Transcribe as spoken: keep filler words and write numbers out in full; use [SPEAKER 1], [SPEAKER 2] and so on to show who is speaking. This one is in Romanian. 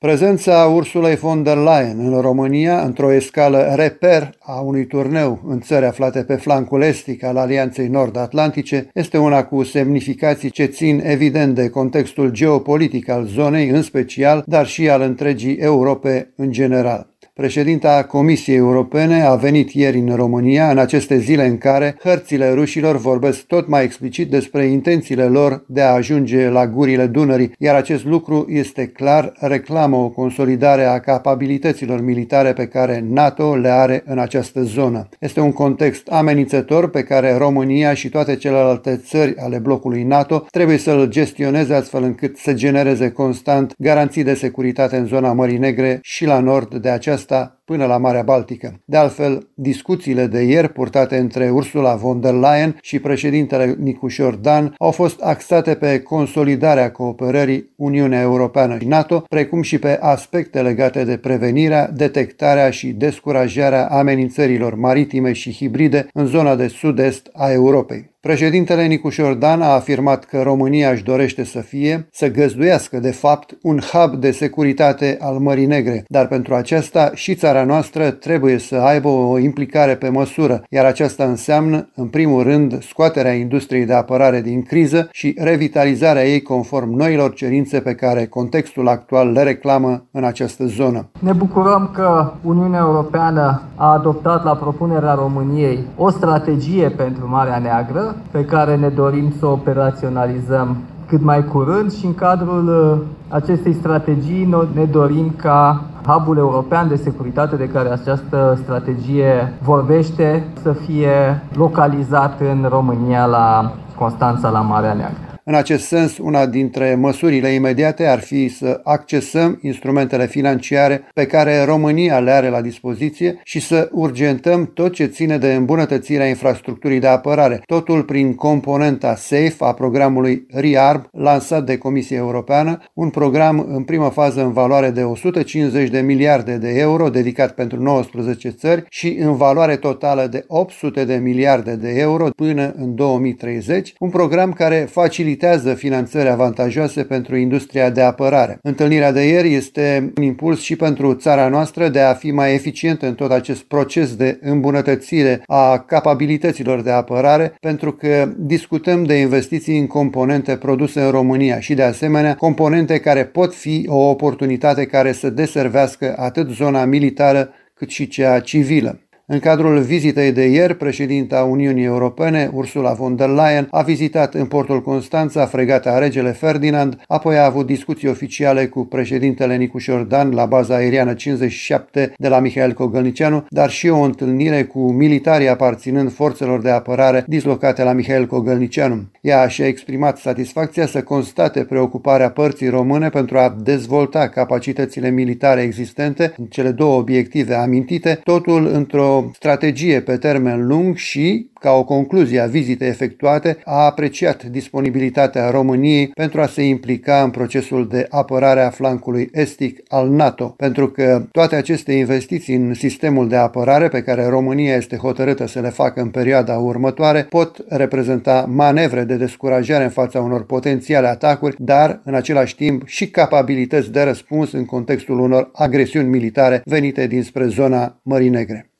[SPEAKER 1] Prezența Ursulei von der Leyen în România, într-o escală reper a unui turneu în țări aflate pe flancul estic al Alianței Nord-Atlantice, este una cu semnificații ce țin evident de contextul geopolitic al zonei în special, dar și al întregii Europe în general. Președinta Comisiei Europene a venit ieri în România, în aceste zile în care hărțile rușilor vorbesc tot mai explicit despre intențiile lor de a ajunge la gurile Dunării, iar acest lucru este clar, reclamă o consolidare a capabilităților militare pe care NATO le are în această zonă. Este un context amenințător pe care România și toate celelalte țări ale blocului NATO trebuie să-l gestioneze astfel încât să genereze constant garanții de securitate în zona Mării Negre și la nord de această până la Marea Baltică. De altfel, discuțiile de ieri purtate între Ursula von der Leyen și președintele Nicușor Dan au fost axate pe consolidarea cooperării Uniunea Europeană și NATO, precum și pe aspecte legate de prevenirea, detectarea și descurajarea amenințărilor maritime și hibride în zona de sud-est a Europei. Președintele Nicușor Dan a afirmat că România își dorește să fie, să găzduiască de fapt, un hub de securitate al Mării Negre, dar pentru aceasta și țara noastră trebuie să aibă o implicare pe măsură, iar aceasta înseamnă, în primul rând, scoaterea industriei de apărare din criză și revitalizarea ei conform noilor cerințe pe care contextul actual le reclamă în această zonă.
[SPEAKER 2] Ne bucurăm că Uniunea Europeană a adoptat la propunerea României o strategie pentru Marea Neagră, pe care ne dorim să o operaționalizăm cât mai curând și în cadrul acestei strategii ne dorim ca hub-ul european de securitate de care această strategie vorbește să fie localizat în România la Constanța, la Marea Neagră.
[SPEAKER 1] În acest sens, una dintre măsurile imediate ar fi să accesăm instrumentele financiare pe care România le are la dispoziție și să urgentăm tot ce ține de îmbunătățirea infrastructurii de apărare, totul prin componenta SAFE a programului ReArm lansat de Comisia Europeană, un program în primă fază în valoare de o sută cincizeci de miliarde de euro dedicat pentru nouăsprezece țări și în valoare totală de opt sute de miliarde de euro până în două mii treizeci, un program care facilitează finanțări avantajoase pentru industria de apărare. Întâlnirea de ieri este un impuls și pentru țara noastră de a fi mai eficientă în tot acest proces de îmbunătățire a capabilităților de apărare, pentru că discutăm de investiții în componente produse în România și de asemenea componente care pot fi o oportunitate care să deservească atât zona militară cât și cea civilă. În cadrul vizitei de ieri, președinta Uniunii Europene, Ursula von der Leyen, a vizitat în portul Constanța fregata Regele Ferdinand, apoi a avut discuții oficiale cu președintele Nicușor Dan la baza aeriană cincizeci și șapte de la Mihail Cogălnicianu, dar și o întâlnire cu militarii aparținând forțelor de apărare dislocate la Mihail Cogălnicianu. Ea și-a exprimat satisfacția să constate preocuparea părții române pentru a dezvolta capacitățile militare existente în cele două obiective amintite, totul într-o strategie pe termen lung și, ca o concluzie a vizitei efectuate, a apreciat disponibilitatea României pentru a se implica în procesul de apărare a flancului estic al NATO, pentru că toate aceste investiții în sistemul de apărare pe care România este hotărâtă să le facă în perioada următoare pot reprezenta manevre de descurajare în fața unor potențiale atacuri, dar în același timp și capabilități de răspuns în contextul unor agresiuni militare venite dinspre zona Mării Negre.